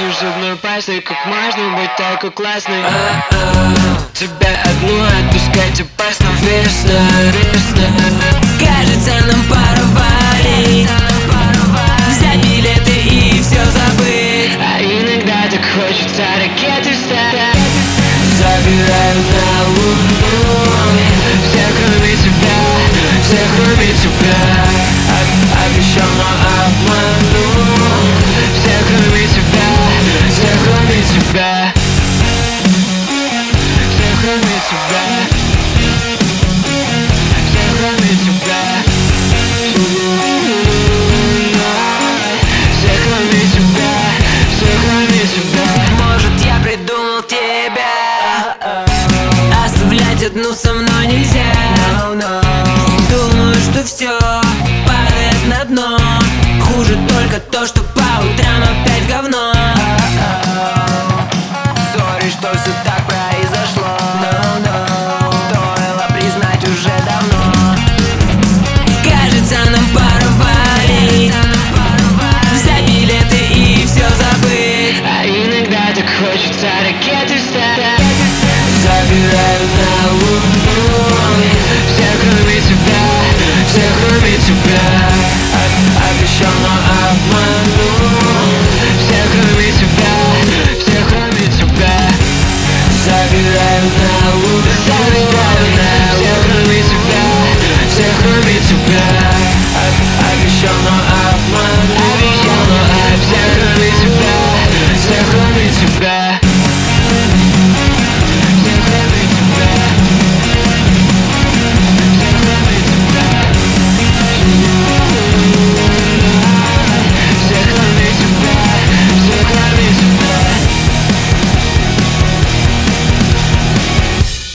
скрежешь зубной пастой. Как можно быть такой классной? Тебя одну отпускать опасно. Вечно. Кажется, нам пора валить, взять билеты и все забыть. А иногда так хочется ракет.